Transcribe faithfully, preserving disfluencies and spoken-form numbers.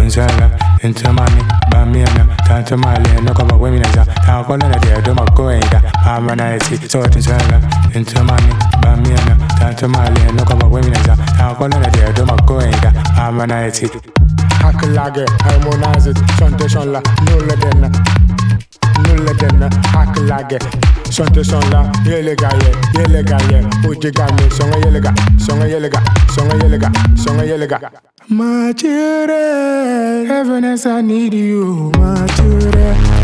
Unsala, into money, Bamiana, Tanta Mali, no cover women as a town there, do my go ain't Harmonized, so it's into money, Bamiana, Tanta Mali, no cover women as a town there, do my go ain't Harmonized. Hakalage, harmonize it, Santation la, nulla denna, nulla denna, hakalage, Santation la, yelegaye, yelegaye, Ujigami, songa yelega, songa yelega, songa yelega, songa yelega. Mature, heaven as I need you, mature.